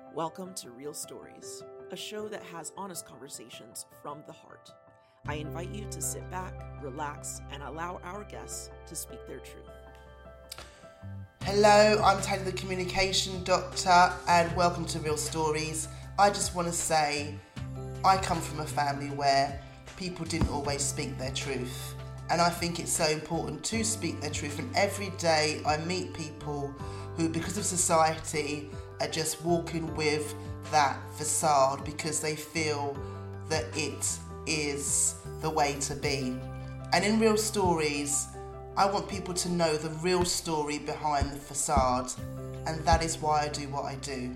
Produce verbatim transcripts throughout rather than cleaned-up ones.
Welcome to Real Stories, a show that has honest conversations from the heart. I invite you to sit back, relax, and allow our guests to speak their truth. Hello, I'm Tanya the Communication Doctor, and welcome to Real Stories. I just want to say, I come from a family where people didn't always speak their truth, and I think it's so important to speak their truth. And every day I meet people who, because of society, are just walking with that facade because they feel that it is the way to be. And in Real Stories, I want people to know the real story behind the facade, and that is why I do what I do.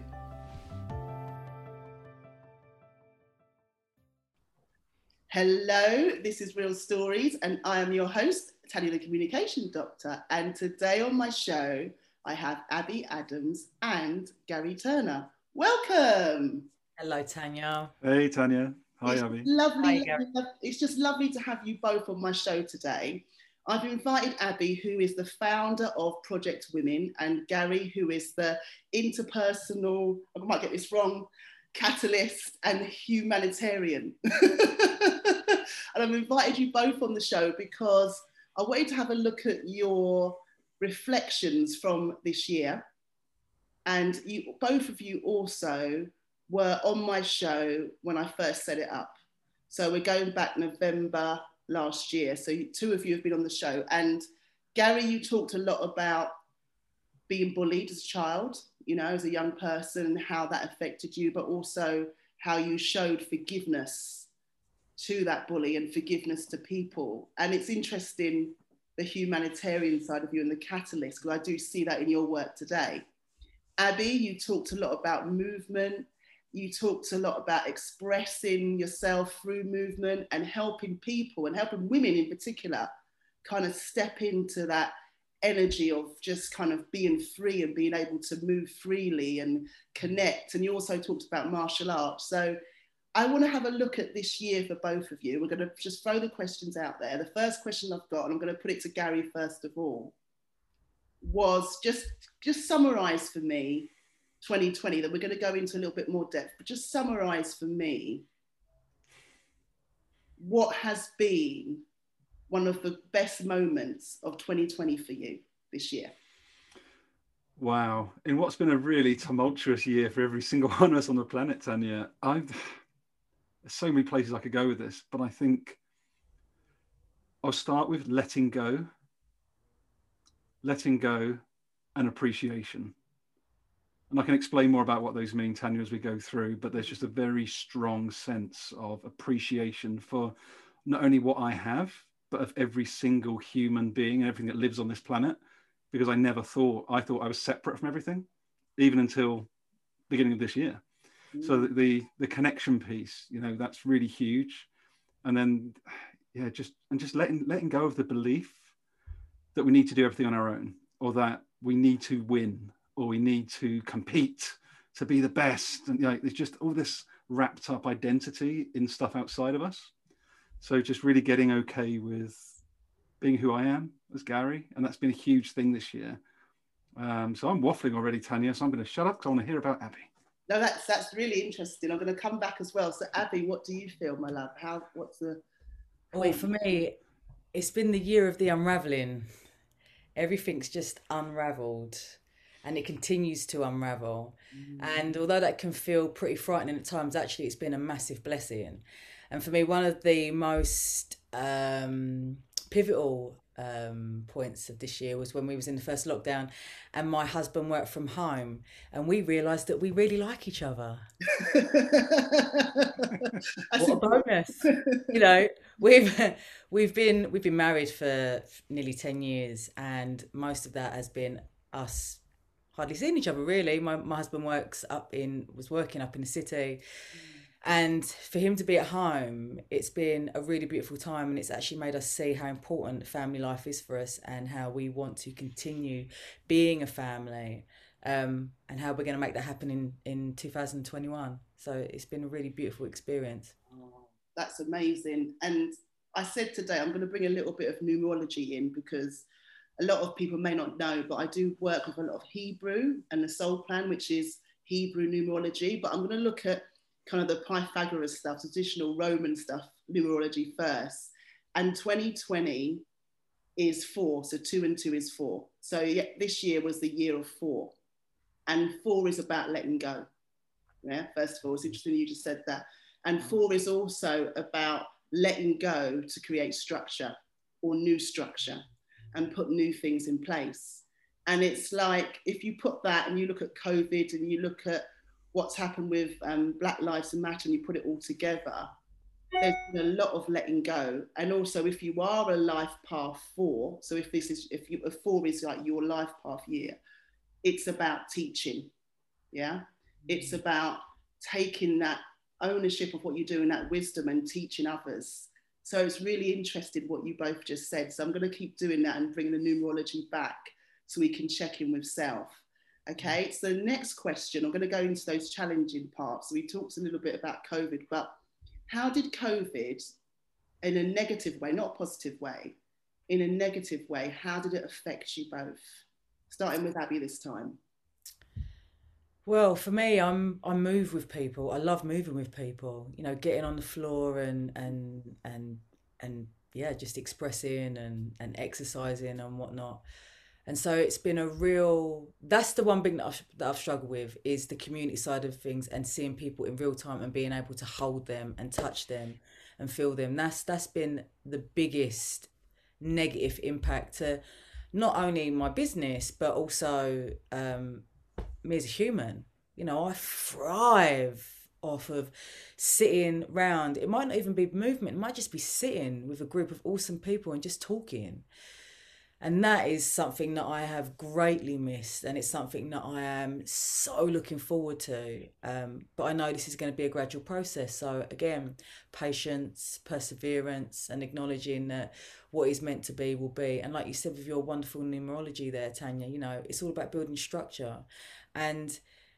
Hello, this is Real Stories, and I am your host, Tanya the Communication Doctor. And today on my show, I have Abby Adams and Gary Turner. Welcome. Hello, Tanya. Hey, Tanya. Hi, it's Abby. Lovely. Hi, Gary. It's just lovely to have you both on my show today. I've invited Abby, who is the founder of Project Women, and Gary, who is the interpersonal, I might get this wrong, catalyst and humanitarian. And I've invited you both on the show because I wanted to have a look at your reflections from this year. And you, both of you also were on my show when I first set it up. So we're going back November last year. So you, two of you have been on the show. And Gary, you talked a lot about being bullied as a child, you know, as a young person, how that affected you, but also how you showed forgiveness to that bully and forgiveness to people. And it's interesting, the humanitarian side of you and the catalyst, because I do see that in your work today. Abby, you talked a lot about movement. You talked a lot about expressing yourself through movement and helping people and helping women in particular kind of step into that energy of just kind of being free and being able to move freely and connect. And you also talked about martial arts. So I want to have a look at this year for both of you. We're going to just throw the questions out there. The first question I've got, and I'm going to put it to Gary first of all, was just, just summarise for me twenty twenty, that we're going to go into a little bit more depth, but just summarise for me what has been one of the best moments of twenty twenty for you this year. Wow. In what's been a really tumultuous year for every single one of us on the planet, Tanya, I've, there's so many places I could go with this, but I think I'll start with letting go, letting go and appreciation. And I can explain more about what those mean, Tanya, as we go through, but there's just a very strong sense of appreciation for not only what I have, but of every single human being and everything that lives on this planet, because I never thought, I thought I was separate from everything, even until beginning of this year. Mm. So the, the the connection piece, you know, that's really huge. And then, yeah, just, and just letting, letting go of the belief that we need to do everything on our own, or that we need to win, or we need to compete to be the best. And you know, there's just all this wrapped up identity in stuff outside of us. So just really getting okay with being who I am as Gary. And that's been a huge thing this year. Um, so I'm waffling already, Tanya, so I'm going to shut up because I want to hear about Abby. No, that's that's really interesting. I'm going to come back as well. So Abby, what do you feel, my love? How, what's the... Well, for me, it's been the year of the unraveling. Everything's just unraveled. And it continues to unravel. Mm. And although that can feel pretty frightening at times, actually it's been a massive blessing. And for me, one of the most um, pivotal um, points of this year was when we was in the first lockdown and my husband worked from home and we realised that we really like each other. What a bonus. You know, we've we've been we've been married for nearly ten years, and most of that has been us hardly seeing each other, really. My my husband works up in was working up in the city, and for him to be at home, it's been a really beautiful time, and it's actually made us see how important family life is for us and how we want to continue being a family, um, and how we're going to make that happen in in two thousand twenty-one. So it's been a really beautiful experience. Oh, that's amazing. And I said today I'm going to bring a little bit of numerology in because a lot of people may not know, but I do work with a lot of Hebrew and the soul plan, which is Hebrew numerology, but I'm going to look at kind of the Pythagoras stuff, traditional Roman stuff, numerology first. And twenty twenty is four, so two and two is four. So yeah, this year was the year of four, and four is about letting go. Yeah, first of all, it's interesting you just said that. And four is also about letting go to create structure or new structure and put new things in place. And it's like, if you put that and you look at COVID and you look at what's happened with um, Black Lives Matter and you put it all together, there's been a lot of letting go. And also, if you are a life path four, so if this is, if you, a four is like your life path year, it's about teaching. Yeah. It's about taking that ownership of what you do and that wisdom and teaching others. So it's really interesting what you both just said. So I'm going to keep doing that and bring the numerology back so we can check in with self. Okay, so the next question, I'm going to go into those challenging parts. So we talked a little bit about COVID, but how did COVID, in a negative way, not a positive way, in a negative way, how did it affect you both? Starting with Abby this time. Well, for me, I'm I move with people. I love moving with people. You know, getting on the floor and and and and yeah, just expressing and and exercising and whatnot. And so it's been a real. That's the one thing that I've, that I've struggled with is the community side of things and seeing people in real time and being able to hold them and touch them and feel them. That's that's been the biggest negative impact to not only my business but also um, me as a human. You know, I thrive off of sitting round. It might not even be movement. It might just be sitting with a group of awesome people and just talking. And that is something that I have greatly missed. And it's something that I am so looking forward to. Um, but I know this is going to be a gradual process. So again, patience, perseverance, and acknowledging that what is meant to be will be. And like you said with your wonderful numerology there, Tanya, you know, it's all about building structure. And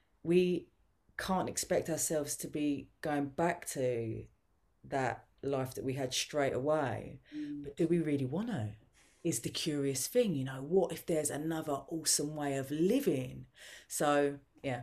we can't expect ourselves to be going back to that life that we had straight away. Mm. But do we really want to? Is the curious thing, you know, what if there's another awesome way of living? So, yeah.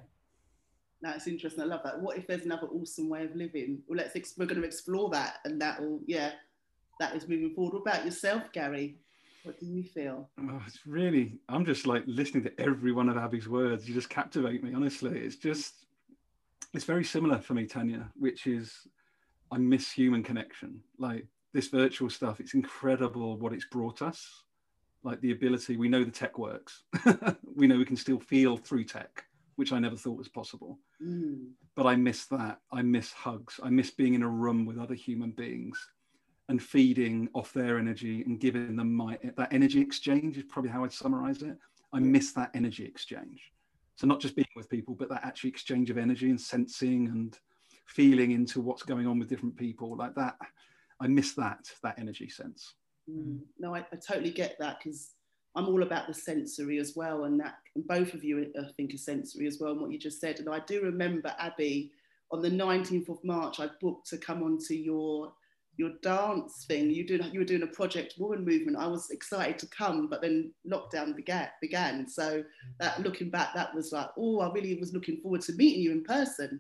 That's interesting. I love that. What if there's another awesome way of living? Well, let's ex- we're going to explore that, and that will, yeah, that is moving forward. What about yourself, Gary? What do you feel? Oh, it's really, I'm just like listening to every one of Abby's words. You just captivate me, honestly. It's just, it's very similar for me, Tanya, which is I miss human connection. Like, this virtual stuff, it's incredible what it's brought us. Like the ability, we know the tech works. We know we can still feel through tech, which I never thought was possible. Mm. But I miss that. I miss hugs. I miss being in a room with other human beings and feeding off their energy and giving them my, that energy exchange is probably how I'd summarize it. I miss that energy exchange. So not just being with people, but that actual exchange of energy and sensing and feeling into what's going on with different people like that. I miss that, that energy sense. Mm. No, I, I totally get that because I'm all about the sensory as well. And that, and both of you, I think, are sensory as well, and what you just said. And I do remember, Abby, on the nineteenth of March, I booked to come onto your your dance thing. You, did, you were doing a Project Woman movement. I was excited to come, but then lockdown began. began. So that, looking back, that was like, oh, I really was looking forward to meeting you in person.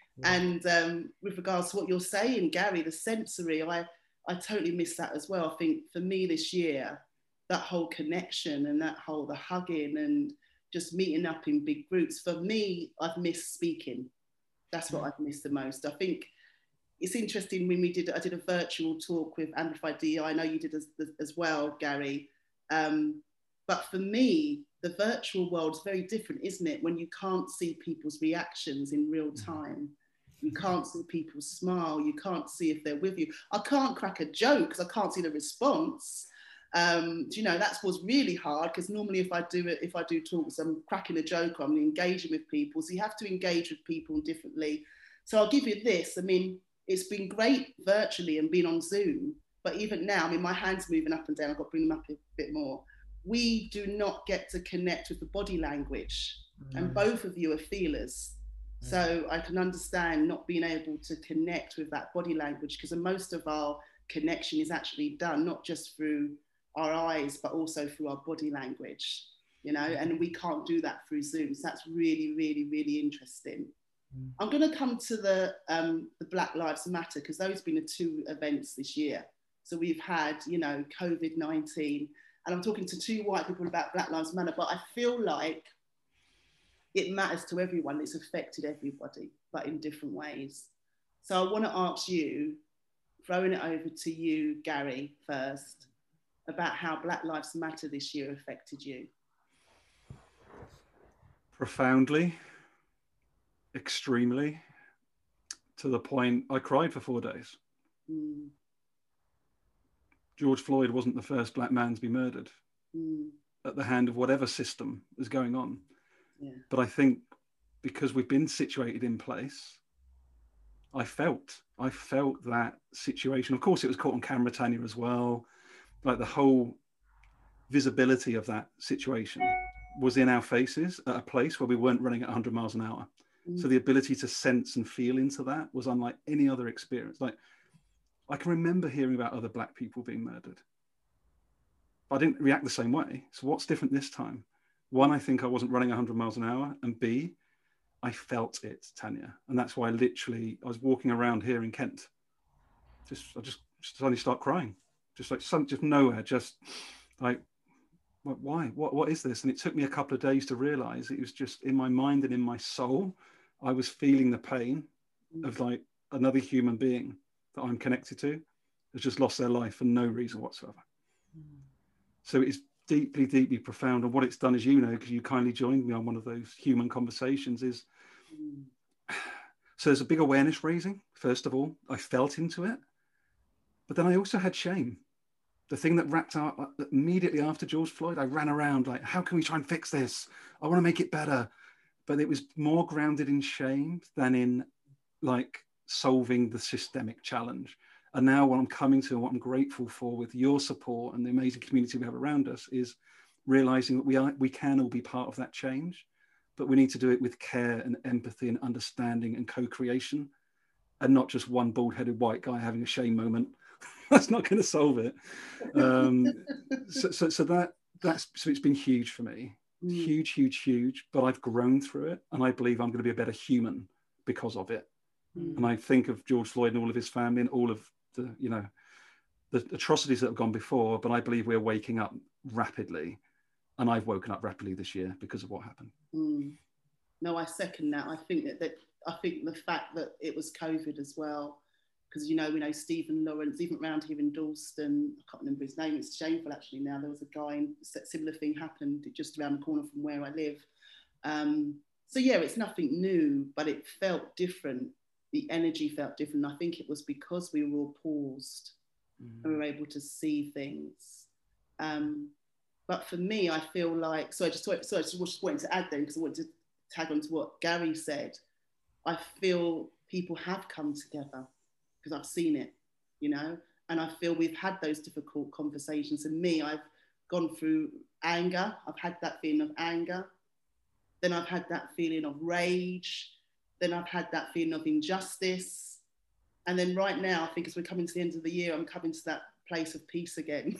And um, with regards to what you're saying, Gary, the sensory, I, I totally miss that as well. I think for me this year, that whole connection and that whole, the hugging and just meeting up in big groups, for me, I've missed speaking. That's what I've missed the most. I think it's interesting when we did, I did a virtual talk with Amplified D E I. I know you did as, as well, Gary. Um, but for me, the virtual world's very different, isn't it? When you can't see people's reactions in real time. You can't see people smile. You can't see if they're with you. I can't crack a joke because I can't see the response. Um, you know, that was really hard because normally if I do it, if I do talks, I'm cracking a joke, I'm engaging with people. So you have to engage with people differently. So I'll give you this. I mean, it's been great virtually and being on Zoom, but even now, I mean, my hand's moving up and down. I've got to bring them up a bit more. We do not get to connect with the body language, mm. and both of you are feelers. So I can understand not being able to connect with that body language because most of our connection is actually done not just through our eyes, but also through our body language. you know, and we can't do that through Zoom. So that's really, really, really interesting. Mm. I'm going to come to the, um, the Black Lives Matter, because those have been the two events this year. So we've had, you know, COVID nineteen, and I'm talking to two white people about Black Lives Matter, but I feel like it matters to everyone. It's affected everybody, but in different ways. So I want to ask you, throwing it over to you, Gary, first, about how Black Lives Matter this year affected you. Profoundly, extremely, to the point I cried for four days. Mm. George Floyd wasn't the first black man to be murdered mm. at the hand of whatever system is going on. Yeah. But I think because we've been situated in place, I felt, I felt that situation. Of course, it was caught on camera, Tanya, as well. Like the whole visibility of that situation was in our faces at a place where we weren't running at one hundred miles an hour. Mm. So the ability to sense and feel into that was unlike any other experience. Like, I can remember hearing about other black people being murdered, but I didn't react the same way. So what's different this time? One, I think I wasn't running one hundred miles an hour, and B, I felt it, Tanya. And that's why literally I was walking around here in Kent. Just, I just suddenly start crying. Just like some, just nowhere, just like, why? What, what is this? And it took me a couple of days to realize it was just in my mind and in my soul. I was feeling the pain of like another human being that I'm connected to has just lost their life for no reason whatsoever. Mm. So it's deeply, deeply profound. And what it's done, as you know, because you kindly joined me on one of those human conversations, is mm. so there's a big awareness raising. First of all, I felt into it, but then I also had shame. The thing that wrapped up immediately after George Floyd, I ran around like, how can we try and fix this? I want to make it better. But it was more grounded in shame than in like solving the systemic challenge. And now what I'm coming to and what I'm grateful for with your support and the amazing community we have around us is realizing that we are, we can all be part of that change, but we need to do it with care and empathy and understanding and co-creation, and not just one bald-headed white guy having a shame moment. That's not going to solve it. Um, so, so, so that that's so it's been huge for me, mm. huge, huge, huge. But I've grown through it, and I believe I'm going to be a better human because of it. Mm. And I think of George Floyd and all of his family and all of the, you know, the atrocities that have gone before. But I believe we're waking up rapidly, and I've woken up rapidly this year because of what happened. Mm. No, I second that. I think that, that I think the fact that it was COVID as well. Because, you know, we know Stephen Lawrence, even around here in Dalston, I can't remember his name, it's shameful actually now, there was a guy, and a similar thing happened just around the corner from where I live. Um, so yeah, it's nothing new, but it felt different. The energy felt different. I think it was because we were all paused mm. and we were able to see things. Um, but for me, I feel like, so I just, so I just, just wanted to add then, because I wanted to tag on to what Gary said. I feel people have come together, because I've seen it, you know, and I feel we've had those difficult conversations. And me, I've gone through anger. I've had that feeling of anger. Then I've had that feeling of rage. Then I've had that feeling of injustice. And then right now, I think as we're coming to the end of the year, I'm coming to that place of peace again.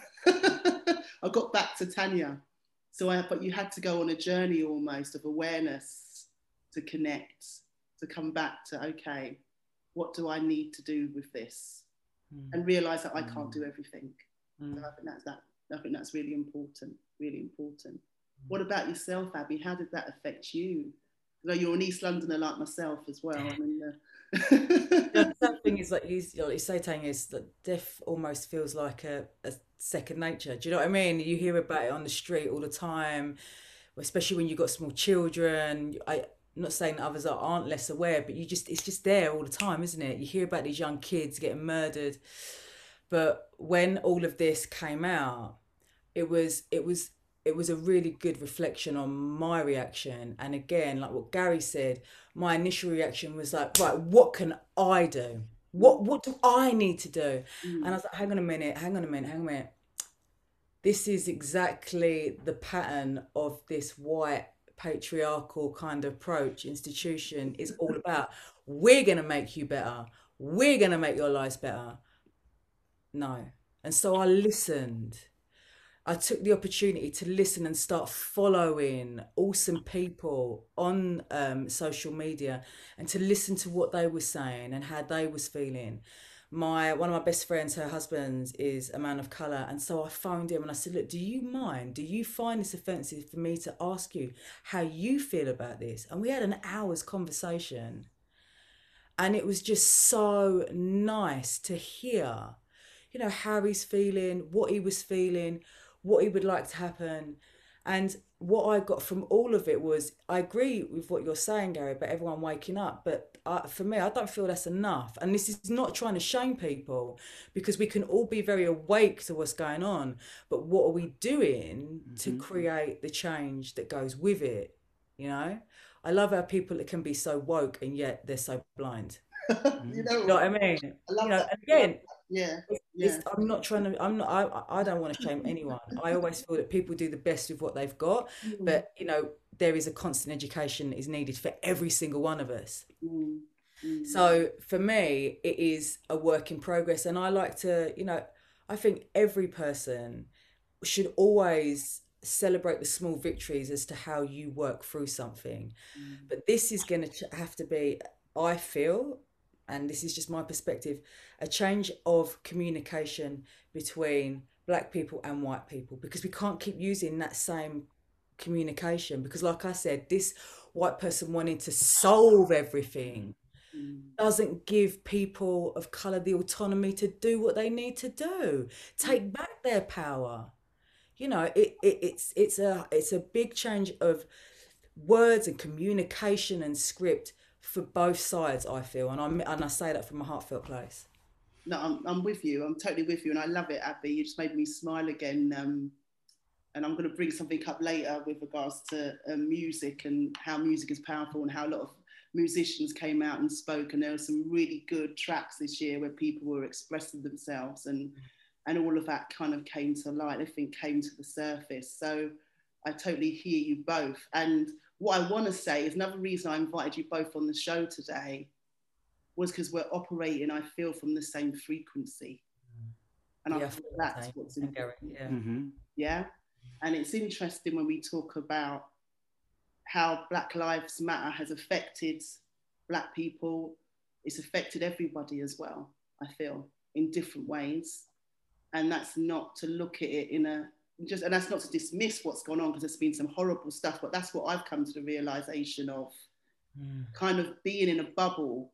I got back to Tanya. So I, but you had to go on a journey almost of awareness to connect, to come back to, okay, what do I need to do with this? Mm. And realize that I can't do everything. Mm. So I think that's that. I think that's really important, really important. Mm. What about yourself, Abby? How did that affect you? You know, you're an East Londoner like myself as well. I mean, uh... the sad thing is, like you, like you say, Tanya, is that death almost feels like a, a second nature. Do you know what I mean? You hear about it on the street all the time, especially when you've got small children. I. I'm not saying that others aren't less aware, but you just it's just there all the time, isn't it? You hear about these young kids getting murdered. But when all of this came out, it was it was it was a really good reflection on my reaction. And again, like what Gary said, my initial reaction was like, right, what can I do? What what do I need to do? Mm. And I was like, hang on a minute, hang on a minute, hang on a minute. This is exactly the pattern of this white patriarchal kind of approach institution is all about. We're going to make you better. We're going to make your lives better. No. And so I listened. I took the opportunity to listen and start following awesome people on um, social media, and to listen to what they were saying and how they was feeling. My one of my best friends, her husband is a man of color, and so I phoned him and I said, "Look, do you mind? Do you find this offensive for me to ask you how you feel about this?" And we had an hour's conversation, and it was just so nice to hear, you know, how he's feeling, what he was feeling, what he would like to happen. And what I got from all of it was, I agree with what you're saying, Gary, about everyone waking up. But uh, for me, I don't feel that's enough. And this is not trying to shame people, because we can all be very awake to what's going on. But what are we doing to Mhm. create the change that goes with it? You know, I love how people that can be so woke and yet they're so blind. You know You know what? what I mean? I You love know, that. and I love again, that. Yeah, it's, yeah. it's, I'm not trying to, I'm not, I, I don't want to shame anyone. I always feel that people do the best with what they've got, Mm, but you know, there is a constant education that is needed for every single one of us. mm, mm, So for me, it is a work in progress. And I like to, you know, I think every person should always celebrate the small victories as to how you work through something. mm, But this is going to have to be, I feel, and this is just my perspective, a change of communication between black people and white people, because we can't keep using that same communication. Because, like I said, this white person wanting to solve everything mm, doesn't give people of color the autonomy to do what they need to do, mm. take back their power. You know, it, it it's it's a it's a big change of words and communication and script for both sides, I feel, and I and I say that from a heartfelt place. No, I'm, I'm with you. I'm totally with you. And I love it, Abby. You just made me smile again. Um, and I'm going to bring something up later with regards to uh, music and how music is powerful, and how a lot of musicians came out and spoke. And there were some really good tracks this year where people were expressing themselves, and and all of that kind of came to light. Everything came to the surface. So I totally hear you both. And what I want to say is, another reason I invited you both on the show today was because we're operating, I feel, from the same frequency. And Yeah, I think that's what's and Gary, important. yeah. Mm-hmm. Yeah. And it's interesting when we talk about how Black Lives Matter has affected Black people. It's affected everybody as well, I feel, in different ways. And that's not to look at it in a just, and that's not to dismiss what's gone on, because there's been some horrible stuff, but that's what I've come to the realization of. Mm. Kind of being in a bubble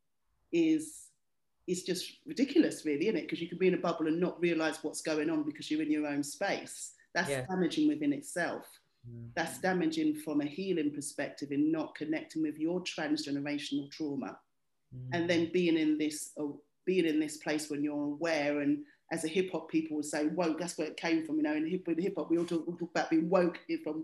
is is just ridiculous, really, isn't it? Because you can be in a bubble and not realize what's going on because you're in your own space. That's Yeah. damaging within itself. Mm. That's damaging from a healing perspective, in not connecting with your transgenerational trauma. Mm. And then being in this uh, being in this place when you're aware, and as a hip hop people would say, woke, that's where it came from, you know. In hip hip hop, we all talk, we talk about being woke from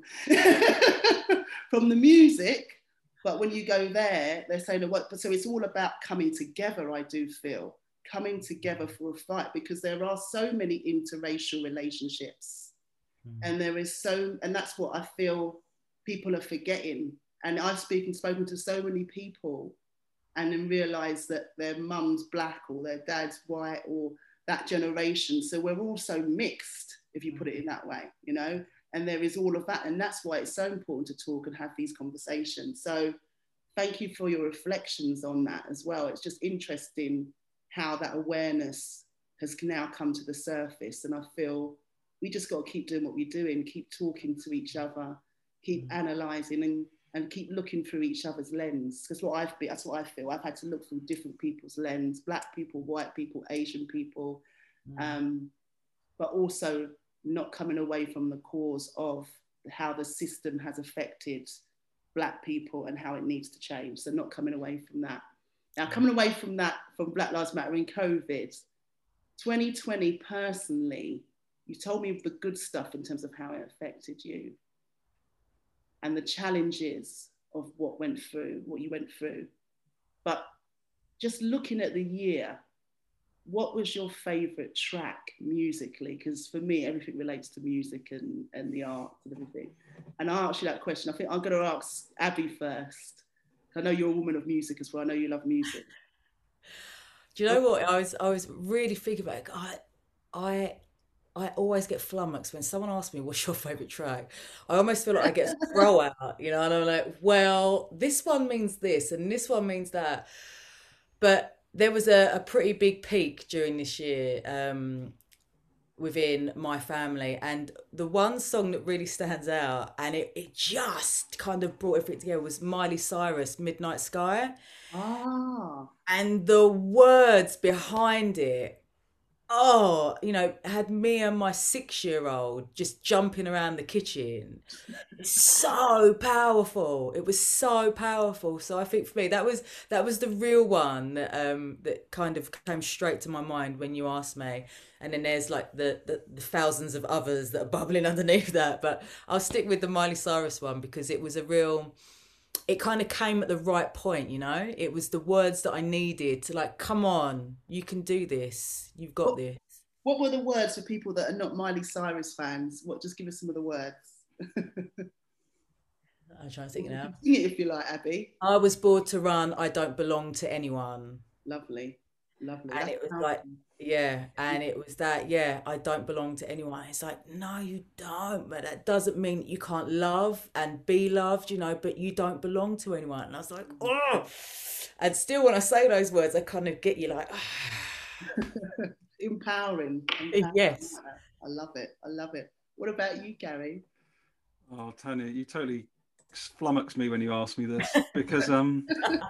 from the music. But when you go there, they're saying, what? So it's all about coming together, I do feel, coming together for a fight, because there are so many interracial relationships. Mm. And there is so, and that's what I feel people are forgetting. And I've spoken, spoken to so many people and then realised that their mum's black or their dad's white or that generation. So we're all so mixed, if you put it in that way, you know? And there is all of that. And that's why it's so important to talk and have these conversations. So thank you for your reflections on that as well. It's just interesting how that awareness has now come to the surface. And I feel we just got to keep doing what we're doing, keep talking to each other, keep mm. analysing and, and keep looking through each other's lens. Because what I've been, that's what I feel. I've had to look through different people's lens, black people, white people, Asian people, mm. um, but also not coming away from the cause of how the system has affected black people and how it needs to change. So not coming away from that. Now, coming away from that, from Black Lives Matter in COVID, twenty twenty personally, you told me the good stuff in terms of how it affected you and the challenges of what went through, what you went through. But just looking at the year, what was your favourite track musically? Because for me, everything relates to music and, and the arts and everything. And I asked you that question. I think I'm going to ask Abby first. I know you're a woman of music as well. I know you love music. Do you know what? I was I was really thinking about it. I, I I always get flummoxed when someone asks me, what's your favourite track? I almost feel like I get a throw out, you know, and I'm like, well, this one means this and this one means that. But there was a, a pretty big peak during this year um, within my family. And the one song that really stands out, and it, it just kind of brought everything together, was Miley Cyrus, Midnight Sky. Ah. And the words behind it, oh, you know, had me and my six-year-old just jumping around the kitchen. So powerful. It was so powerful. So I think for me, that was that was the real one that um that kind of came straight to my mind when you asked me. And then there's like the, the, the thousands of others that are bubbling underneath that. But I'll stick with the Miley Cyrus one because it was a real... It kind of came at the right point, you know? It was the words that I needed to like, come on, you can do this. You've got What, this. what were the words for people that are not Miley Cyrus fans? What? Just give us some of the words. I'm trying to think now. Sing it if you like, Abby. I was born to run. I don't belong to anyone. Lovely. Lovely. And That's it was powerful. like, yeah, and it was that, yeah, I don't belong to anyone. It's like, no, you don't, but that doesn't mean that you can't love and be loved, you know, but you don't belong to anyone. And I was like, oh, and still when I say those words, I kind of get you like, oh. Empowering. Empowering. Yes. I love it. I love it. What about you, Gary? Oh, Tanya, you totally flummoxed me when you asked me this because um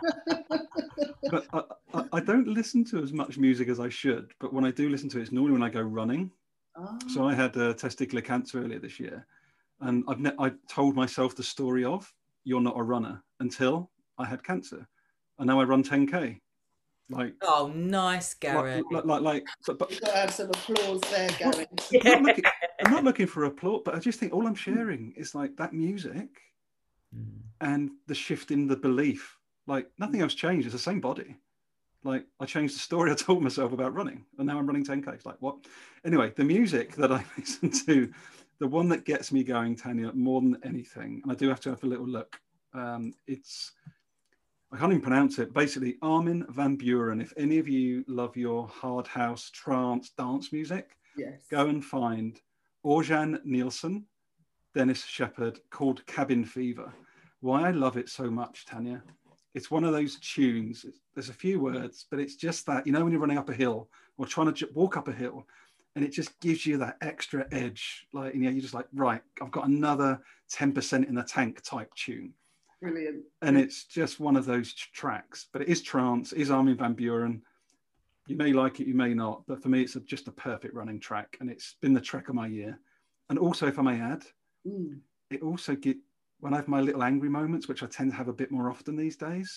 but I, I, I don't listen to as much music as I should, but when I do listen to it, it's normally when I go running. Oh. So I had uh, testicular cancer earlier this year, and I've ne- I told myself the story of you're not a runner until I had cancer, and now I run ten K. Like, oh, nice, Gary. Like, like, like, like but, but you've got to have some applause there, Gary. I'm not, looking, I'm not looking for applause, but I just think all I'm sharing is like that music mm. and the shift in the belief. Like nothing else changed. It's the same body. Like I changed the story I told myself about running, and now I'm running ten K. It's like what? Anyway, the music that I listen to, the one that gets me going, Tanya, more than anything, and I do have to have a little look. Um, it's I can't even pronounce it. Basically, Armin van Buuren. If any of you love your hard house, trance, dance music, yes, go and find Orjan Nielsen, Dennis Sheperd, called Cabin Fever. Why I love it so much, Tanya, it's one of those tunes. There's a few words, but it's just that, you know, when you're running up a hill or trying to walk up a hill, and it just gives you that extra edge. Like, you know, you're just like, right, I've got another ten percent in the tank type tune. Brilliant. And it's just one of those tracks, but it is trance, it is Armin van Buuren. You may like it, you may not, but for me, it's a, just a perfect running track, and it's been the track of my year. And also, if I may add, mm. it also get when I have my little angry moments, which I tend to have a bit more often these days.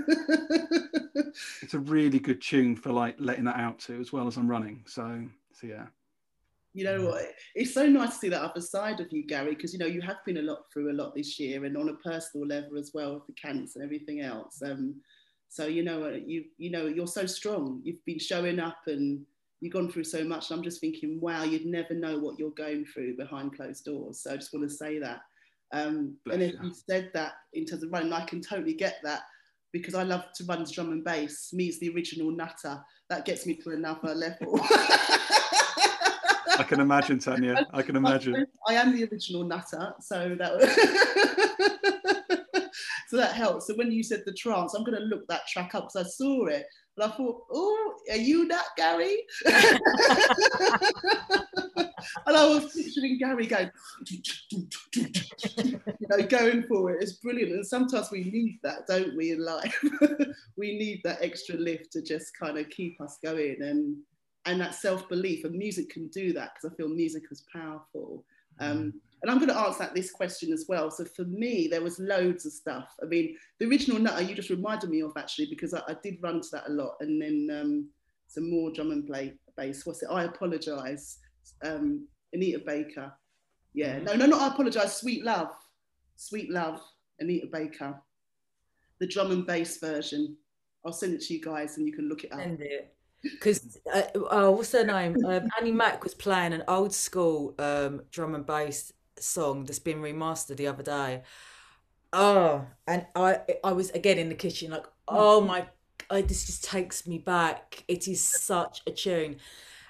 It's a really good tune for like letting that out to, as well as I'm running. So, so yeah. You know what? It's so nice to see that other side of you, Gary, because, you know, you have been a lot through a lot this year, and on a personal level as well, with the cancer and everything else. Um, so, you know, you you know, you're so strong. You've been showing up and you've gone through so much. And I'm just thinking, wow, you'd never know what you're going through behind closed doors. So I just want to say that. Um, and if you said that in terms of running, I can totally get that, because I love to run drum and bass. Me, it's the original nutter. That gets me to another level. I can imagine, Tanya. I can imagine. I am the original nutter, so that so that helps. So when you said the trance, I'm going to look that track up because I saw it, and I thought, oh, are you that, Gary? And I was picturing Gary going, you know, going for it. It's brilliant. And sometimes we need that, don't we, in life? We need that extra lift to just kind of keep us going, and and that self-belief. And music can do that, because I feel music is powerful. Um, and I'm going to answer that, this question as well. So for me, there was loads of stuff. I mean, the original nutter you just reminded me of, actually, because I, I did run to that a lot. And then um, some more drum and play bass. What's it? I Apologise. Um, Anita Baker. Yeah, no, no, not I Apologise. Sweet Love. Sweet Love, Anita Baker. The drum and bass version. I'll send it to you guys and you can look it up. Send it. Because, uh, oh, what's her name? Um, Annie Mac was playing an old school um, drum and bass song that's been remastered the other day. Oh, and I I was again in the kitchen like, oh my, I, this just takes me back. It is such a tune.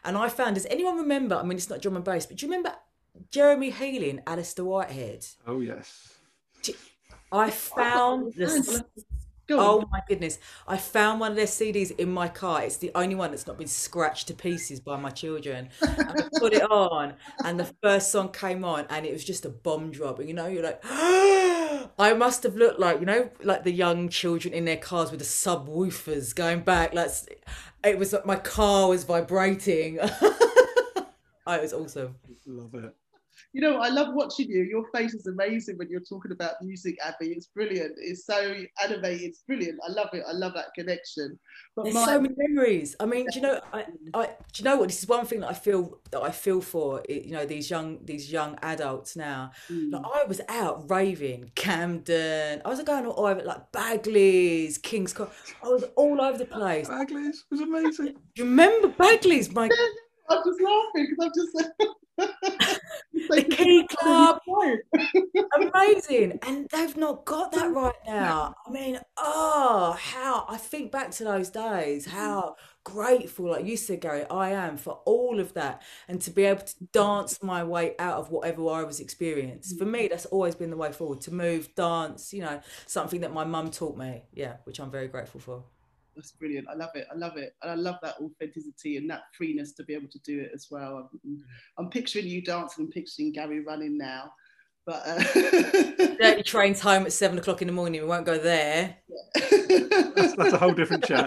And I found, does anyone remember, I mean, it's not drum and bass, but do you remember Jeremy Healy and Alistair Whitehead? Oh, yes. I found this. Oh my goodness. I found one of their C Ds in my car. It's the only one that's not been scratched to pieces by my children. And I put it on, and the first song came on, and it was just a bomb drop. And you know, you're like, I must have looked like, you know, like the young children in their cars with the subwoofers going back. Like, it was like my car was vibrating. Oh, it was awesome. Love it. You know, I love watching you. Your face is amazing when you're talking about music, Abby. It's brilliant. It's so animated. It's brilliant. I love it. I love that connection. But There's my... so many memories. I mean, do you know? I, I, do you know what? This is one thing that I feel that I feel for. You know, these young, these young adults now. Mm. Like, I was out raving, Camden. I was going all over, like Bagley's, King's Cross. I was all over the place. Bagley's was amazing. Do you remember Bagley's? My, I'm just laughing because I'm just. The Key Club, amazing, and they've not got that right now. I mean, oh, how I think back to those days, how grateful, like you said, Gary, I am for all of that, and to be able to dance my way out of whatever I was experiencing. For me, that's always been the way forward, to move, dance, you know, something that my mum taught me, yeah, which I'm very grateful for. That's brilliant. I love it. I love it. And I love that authenticity and that freeness to be able to do it as well. I'm, I'm picturing you dancing and picturing Gary running now. But uh... Dirty trains home at seven o'clock in the morning. We won't go there. that's, that's a whole different chat.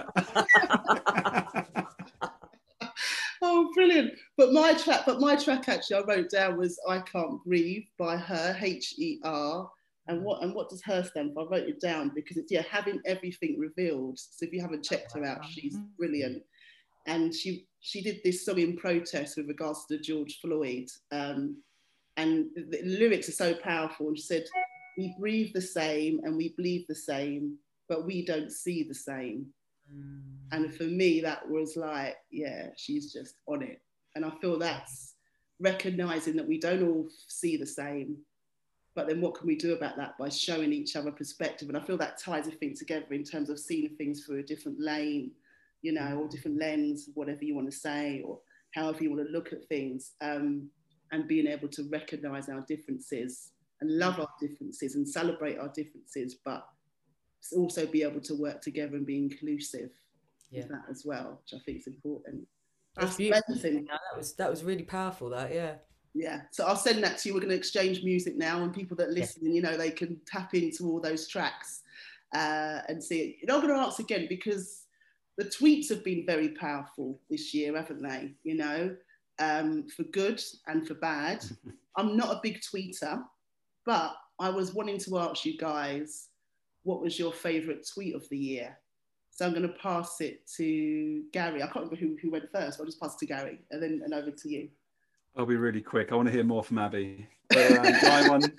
Oh, brilliant. But my track, but my track actually I wrote down was I Can't Breathe by Her, H E R. And what and what does her stand for? I wrote it down because it's, yeah, having everything revealed. So if you haven't checked her out, she's brilliant. And she she did this song in protest with regards to George Floyd. Um, and the lyrics are so powerful. And she said, we breathe the same and we bleed the same, but we don't see the same. Mm. And for me, that was like, yeah, she's just on it. And I feel that's recognizing that we don't all see the same. But then what can we do about that by showing each other perspective? And I feel that ties everything together in terms of seeing things through a different lane, you know, or different lens, whatever you want to say, or however you want to look at things, um, and being able to recognize our differences and love our differences and celebrate our differences, but also be able to work together and be inclusive yeah. with that as well, which I think is important. That's beautiful. That was, that was really powerful, that, yeah. Yeah, so I'll send that to you. We're going to exchange music now, and people that listen, yeah. you know, they can tap into all those tracks uh, and see it. You're not going to ask again because the tweets have been very powerful this year, haven't they? You know, um, for good and for bad. I'm not a big tweeter, but I was wanting to ask you guys, what was your favourite tweet of the year? So I'm going to pass it to Gary. I can't remember who, who went first, but I'll just pass it to Gary and then and over to you. I'll be really quick. I want to hear more from Abby. But, um, my one...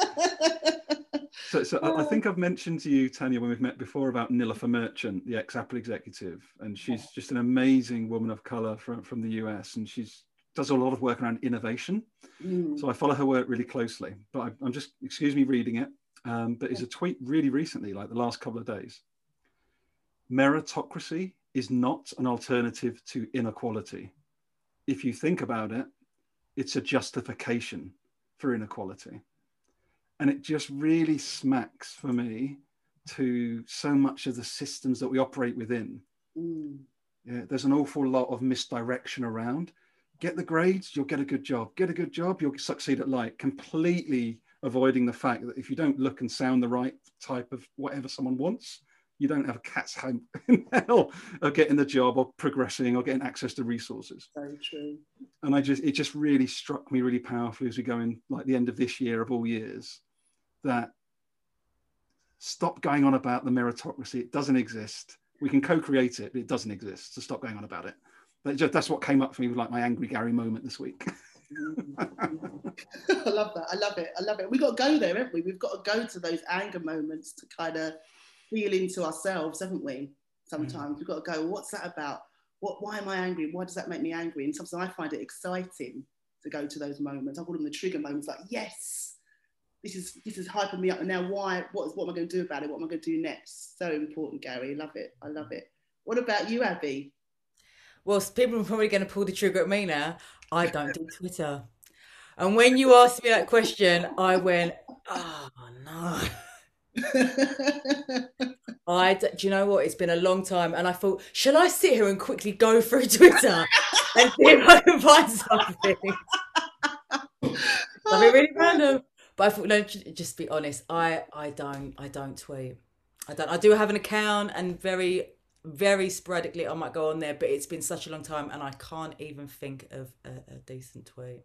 So, so I, I think I've mentioned to you, Tanya, when we've met before, about Nilofer Merchant, the ex-Apple executive. And she's just an amazing woman of colour from, from the U S. And she's does a lot of work around innovation. Mm. So I follow her work really closely. But I, I'm just, excuse me reading it, um, but it's a tweet really recently, like the last couple of days. Meritocracy is not an alternative to inequality. If you think about it, it's a justification for inequality. And it just really smacks for me to so much of the systems that we operate within. Mm. Yeah, there's an awful lot of misdirection around. Get the grades, you'll get a good job. Get a good job, you'll succeed at life. Completely avoiding the fact that if you don't look and sound the right type of whatever someone wants, you don't have a cat's hope in hell of getting the job or progressing or getting access to resources. Very true. And I just, it just really struck me really powerfully as we go in like the end of this year of all years, that stop going on about the meritocracy. It doesn't exist. We can co-create it, but it doesn't exist. So stop going on about it. But just, that's what came up for me with like my angry Gary moment this week. I love that. I love it. I love it. We've got to go there, haven't we? We've got to go to those anger moments to kind of feel into ourselves, haven't we? Sometimes mm. we've got to go, what's that about? What? Why am I angry? Why does that make me angry? And sometimes I find it exciting to go to those moments. I call them the trigger moments, like, yes, this is this is hyping me up. And now why, what, is, what am I going to do about it? What am I going to do next? So important, Gary. Love it. I love it. What about you, Abby? well, people are probably going to pull the trigger at me now. I don't do Twitter. And when you asked me that question, I went, oh no. I, do you know what? It's been a long time. And I thought, shall I sit here and quickly go through Twitter and see if I can find something? I'll be really random. But I thought, no, just be honest. I, I don't, I don't tweet. I don't, I do have an account, and very, very sporadically I might go on there, but it's been such a long time and I can't even think of a, a decent tweet.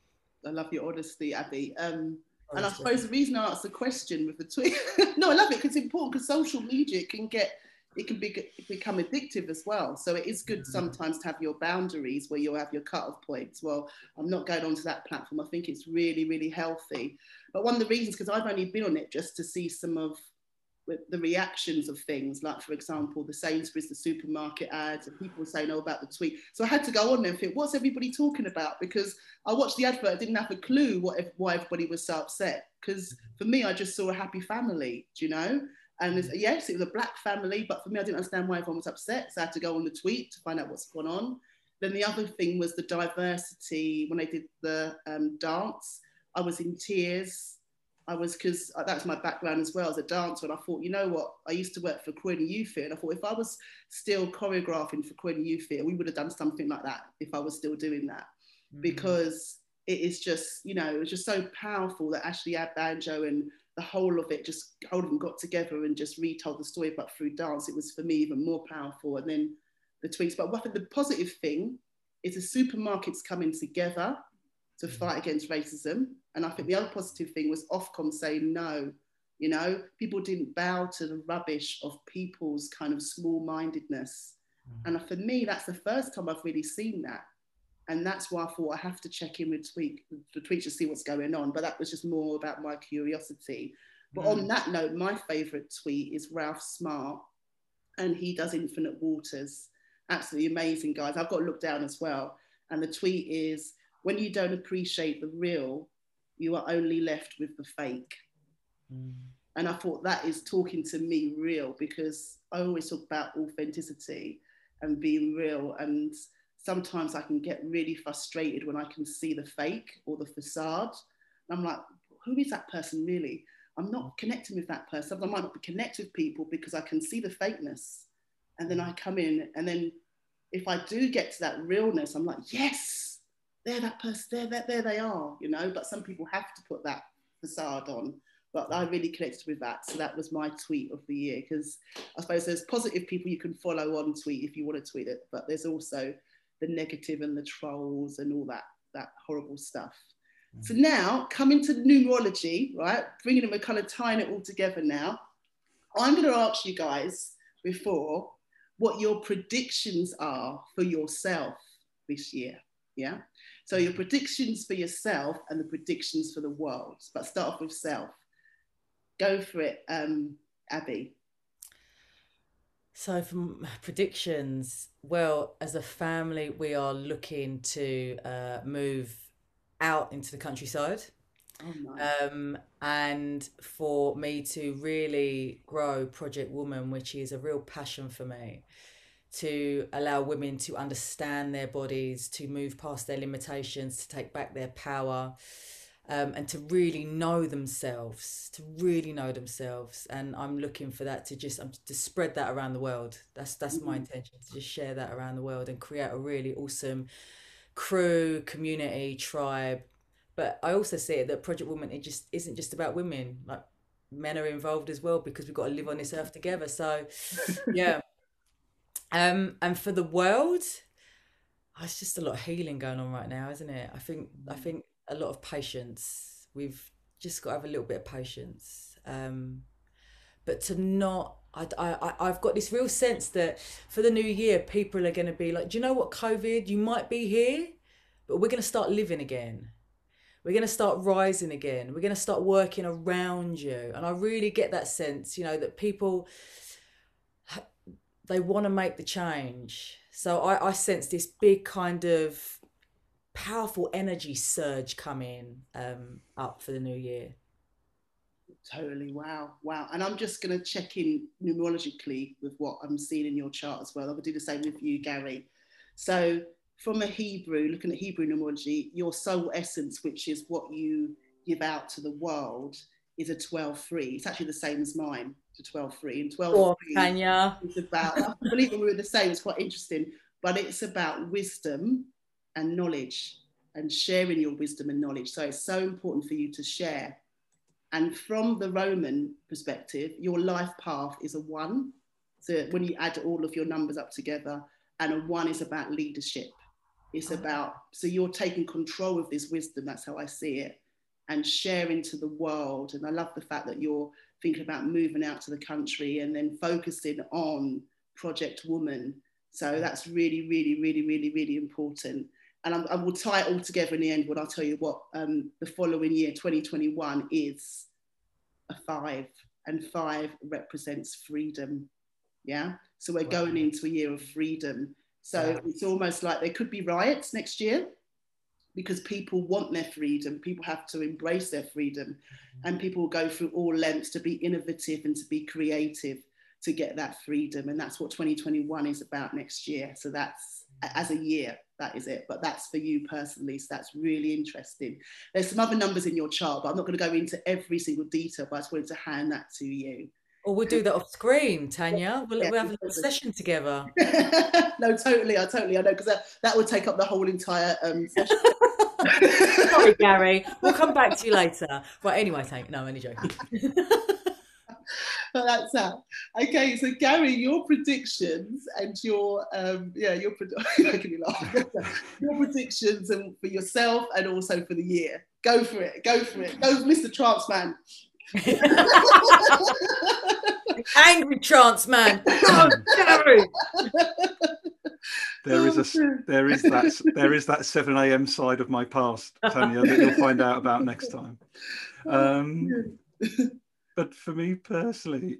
I love your honesty, Abby. Um, and I suppose the reason I asked the question with the tweet, no, I love it because it's important, because social media can get, it can be, become addictive as well. So it is good sometimes to have your boundaries where you'll have your cut-off points. Well, I'm not going onto that platform. I think it's really, really healthy. But one of the reasons, because I've only been on it just to see some of the reactions of things, like for example the Sainsbury's, the supermarket ads, and people saying, oh, about the tweet. So I had to go on there and think, what's everybody talking about? Because I watched the advert, I didn't have a clue what, why everybody was so upset. Because for me, I just saw a happy family, do you know? And it's, yes, it was a black family, but for me, I didn't understand why everyone was upset. So I had to go on the tweet to find out what's going on. Then the other thing was the diversity. When they did the um, dance, I was in tears. I was, because that's my background as well as a dancer, and I thought, you know what, I used to work for Croydon Youth Theatre, and I thought if I was still choreographing for Croydon Youth Theatre, we would have done something like that if I was still doing that. Mm. Because it is just, you know, it was just so powerful that Ashley Banjo and the whole of it, just all of them got together and just retold the story, but through dance, it was for me even more powerful. And then the tweets. But I think the positive thing is the supermarkets coming together to fight against racism. And I think the other positive thing was Ofcom saying no. You know, people didn't bow to the rubbish of people's kind of small-mindedness. Mm. And for me, that's the first time I've really seen that. And that's why I thought I have to check in with Tweet, the Tweet to see what's going on. But that was just more about my curiosity. But mm. on that note, my favourite tweet is Ralph Smart, and he does Infinite Waters. Absolutely amazing, guys. I've got to look down as well. And the tweet is, when you don't appreciate the real, you are only left with the fake. Mm. And I thought that is talking to me real, because I always talk about authenticity and being real. And sometimes I can get really frustrated when I can see the fake or the facade. And I'm like, who is that person really? I'm not connecting with that person. I might not connect with people because I can see the fakeness. And then I come in, and then if I do get to that realness, I'm like, yes, they're that person, there, there, there they are, you know. But some people have to put that facade on. But I really connected with that. So that was my tweet of the year, because I suppose there's positive people you can follow on tweet if you want to tweet it, but there's also the negative and the trolls and all that, that horrible stuff. Mm. So now, coming to numerology, right, bringing them, we're kind of tying it all together now. I'm going to ask you guys before what your predictions are for yourself this year, yeah? So your predictions for yourself and the predictions for the world. But start off with self. Go for it, um, Abby. So from predictions, well, as a family, we are looking to uh, move out into the countryside. Oh, nice. Um, and for me to really grow Project Woman, which is a real passion for me, to allow women to understand their bodies, to move past their limitations, to take back their power, um, and to really know themselves, to really know themselves. And I'm looking for that to just um, to spread that around the world. That's that's mm-hmm. my intention, to just share that around the world and create a really awesome crew, community, tribe. But I also see it that Project Woman, it just isn't just about women. Like, men are involved as well, because we've got to live on this earth together. So yeah. Um, and for the world, oh, it's just a lot of healing going on right now, isn't it? I think I think a lot of patience. We've just got to have a little bit of patience. Um, but to not, I, I, I've got this real sense that for the new year, people are going to be like, do you know what, COVID, you might be here, but we're going to start living again. We're going to start rising again. We're going to start working around you. And I really get that sense, you know, that people, they want to make the change. So I, I sense this big kind of powerful energy surge coming um, up for the new year. Totally. Wow. Wow. And I'm just going to check in numerologically with what I'm seeing in your chart as well. I will do the same with you, Gary. So from a Hebrew, looking at Hebrew numerology, your soul essence, which is what you give out to the world, is a twelve three. It's actually the same as mine, it's a twelve three. And twelve three Tanya. is about, I believe we were the same, it's quite interesting, but it's about wisdom and knowledge and sharing your wisdom and knowledge. So it's so important for you to share. And from the Roman perspective, your life path is a one. So when you add all of your numbers up together, and a one is about leadership. It's about, so you're taking control of this wisdom, that's how I see it, and sharing to the world. And I love the fact that you're thinking about moving out to the country and then focusing on Project Woman. So that's really, really, really, really, really important. And I'm, I will tie it all together in the end when I'll tell you what um, the following year, twenty twenty-one, is a five, and five represents freedom. Yeah. So we're wow. going into a year of freedom. So wow. it's almost like there could be riots next year because people want their freedom. People have to embrace their freedom, and people will go through all lengths to be innovative and to be creative to get that freedom. And that's what twenty twenty-one is about next year. So that's, as a year, that is it. But that's for you personally. So that's really interesting. There's some other numbers in your chart, but I'm not going to go into every single detail, but I just wanted to hand that to you. Or we'll do that off screen, Tanya. We'll, yeah, we'll have a little session together. No, totally. I totally, I know, because that, that would take up the whole entire um, session. Sorry, Gary. We'll come back to you later. Right, anyway, Tanya. No, I'm only joking. But that's that. Okay, so Gary, your predictions and your um, yeah, your making me laugh. Your predictions and for yourself and also for the year. Go for it. Go for it. Go, Mister Trance Man. Angry trance man. Oh, Gary. There is a there is that there is that seven a m side of my past, Tanya, that you'll find out about next time. Um, but for me personally,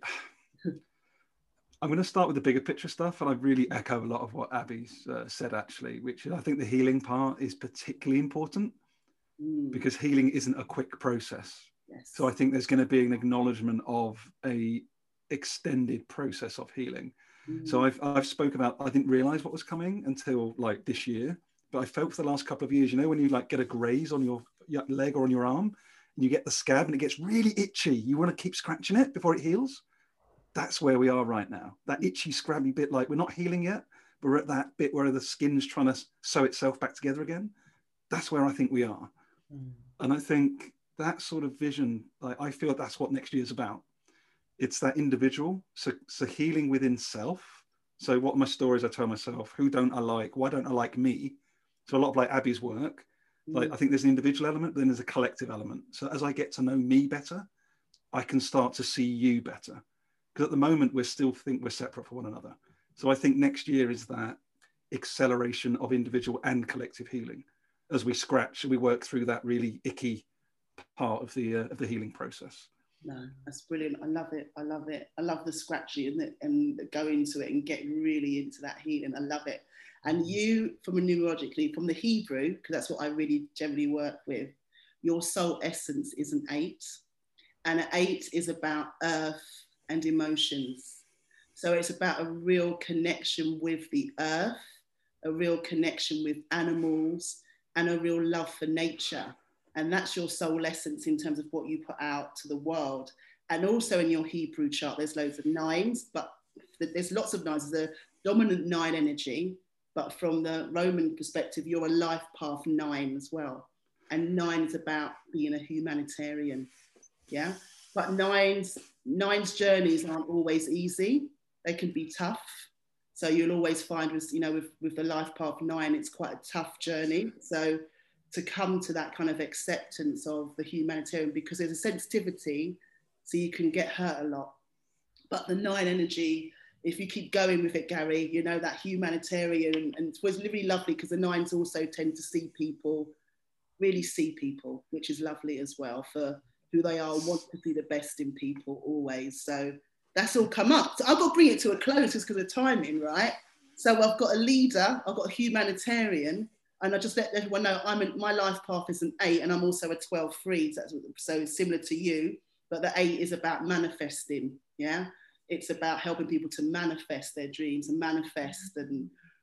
I'm going to start with the bigger picture stuff, and I really echo a lot of what Abby's uh, said actually, which is I think the healing part is particularly important mm. because healing isn't a quick process. Yes. So I think there's going to be an acknowledgement of a extended process of healing. Mm. So I've I've spoke about, I didn't realize what was coming until like this year, but I felt for the last couple of years, you know, when you like get a graze on your leg or on your arm and you get the scab and it gets really itchy, you want to keep scratching it before it heals. That's where we are right now. That itchy, scrabby bit, like we're not healing yet, but we're at that bit where the skin's trying to sew itself back together again. That's where I think we are. Mm. And I think that sort of vision, like, I feel that's what next year's about. It's that individual, so, so healing within self. So what are my stories I tell myself? Who don't I like? Why don't I like me? So a lot of like Abby's work, mm. like I think there's an individual element, but then there's a collective element. So as I get to know me better, I can start to see you better. Because at the moment, we still think we're separate from one another. So I think next year is that acceleration of individual and collective healing as we scratch and we work through that really icky part of the uh, of the healing process. No, that's brilliant. I love it. I love it. I love the scratchy and, the, and go into it and get really into that healing. I love it. And you, from a numerologically, from the Hebrew, because that's what I really generally work with, your soul essence is an eight. And an eight is about earth and emotions. So it's about a real connection with the earth, a real connection with animals, and a real love for nature. And that's your soul essence in terms of what you put out to the world. And also in your Hebrew chart, there's loads of nines, but there's lots of nines. There's a dominant nine energy, but from the Roman perspective, you're a life path nine as well. And nine is about being a humanitarian, yeah? But nines, nines journeys aren't always easy. They can be tough. So you'll always find with, you know, with, with the life path nine, it's quite a tough journey. So to come to that kind of acceptance of the humanitarian, because there's a sensitivity, so you can get hurt a lot. But the nine energy, if you keep going with it, Gary, you know, that humanitarian, and it was really lovely because the nines also tend to see people, really see people, which is lovely as well for who they are, want to see the best in people always. So that's all come up. So I've got to bring it to a close just because of timing, right? So I've got a leader, I've got a humanitarian, and I just let everyone know I'm in, my life path is an eight, and I'm also a twelve three, so, so similar to you, but the eight is about manifesting, yeah? It's about helping people to manifest their dreams and manifest and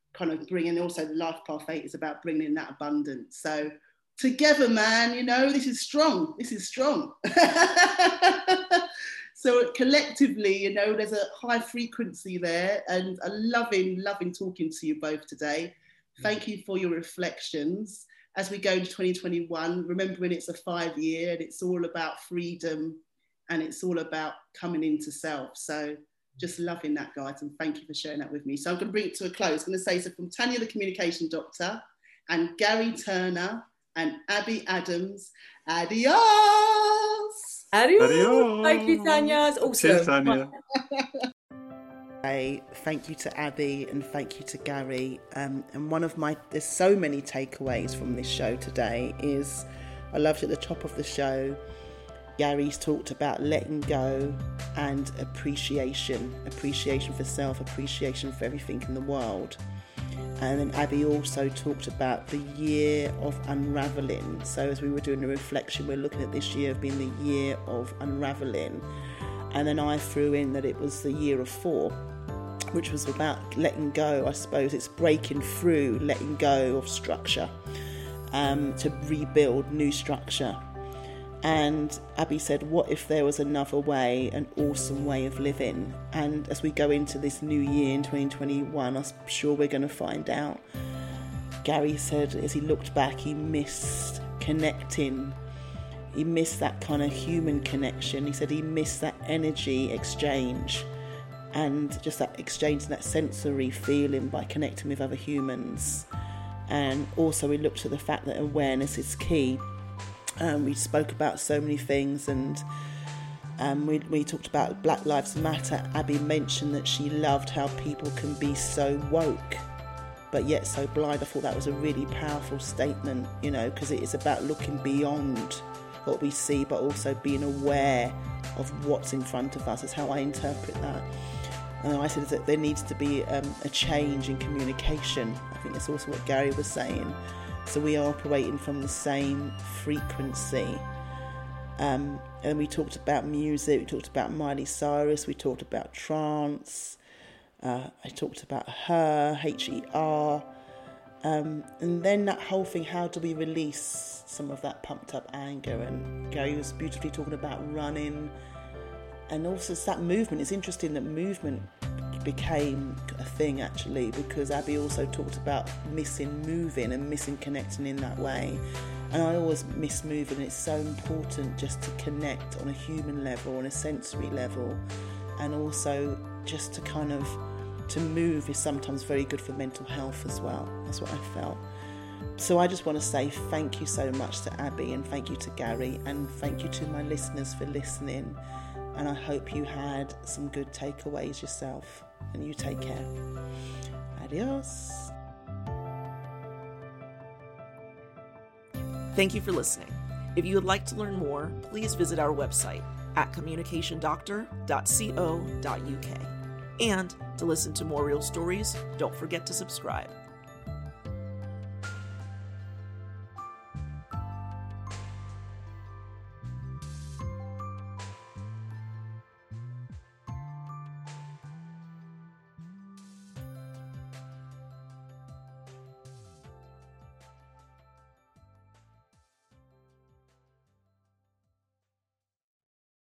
kind of bringing, also the Life Path eight is about bringing in that abundance. So together, man, you know, this is strong. This is strong. So collectively, you know, there's a high frequency there, and a loving, loving talking to you both today. Thank you for your reflections. As we go into twenty twenty-one, remembering it's a five year and it's all about freedom and it's all about coming into self. So just loving that, guys, and thank you for sharing that with me. So I'm going to bring it to a close. I'm going to say, so from Tanya, the communication doctor, and Gary Turner and Abby Adams, adios. Adios. Adios. Thank you, Tanya. It's awesome. Cheers, Tanya. Hey, thank you to Abby and thank you to Gary. Um, and one of my, there's so many takeaways from this show today is, I loved at the top of the show, Gary's talked about letting go and appreciation, appreciation for self, appreciation for everything in the world. And then Abby also talked about the year of unraveling. So as we were doing the reflection, we're looking at this year being the year of unraveling. And then I threw in that it was the year of four, which was about letting go. I suppose it's breaking through, letting go of structure, um, to rebuild new structure. And Abby said, what if there was another way, an awesome way of living? And as we go into this new year in twenty twenty-one, I'm sure we're going to find out. Gary said as he looked back, he missed connecting. He missed that kind of human connection. He said he missed that energy exchange and just that exchange and that sensory feeling by connecting with other humans. And also we looked at the fact that awareness is key. Um, we spoke about so many things, and um, we, we talked about Black Lives Matter. Abby mentioned that she loved how people can be so woke but yet so blind. I thought that was a really powerful statement, you know, because it is about looking beyond what we see but also being aware of what's in front of us, is how I interpret that. And I said that there needs to be um, a change in communication. I think that's also what Gary was saying. So we are operating from the same frequency. Um, and we talked about music, we talked about Miley Cyrus, we talked about trance, uh, I talked about her, H E R. Um, and then that whole thing, how do we release some of that pumped up anger? And Gary was beautifully talking about running. And also it's that movement. It's interesting that movement became a thing actually, because Abby also talked about missing moving and missing connecting in that way. And I always miss moving. It's so important just to connect on a human level, on a sensory level, and also just to kind of to move is sometimes very good for mental health as well. That's what I felt. So I just want to say thank you so much to Abby, and thank you to Gary, and thank you to my listeners for listening. And I hope you had some good takeaways yourself. And you take care. Adios. Thank you for listening. If you would like to learn more, please visit our website at communication doctor dot co dot uk. And to listen to more real stories, don't forget to subscribe.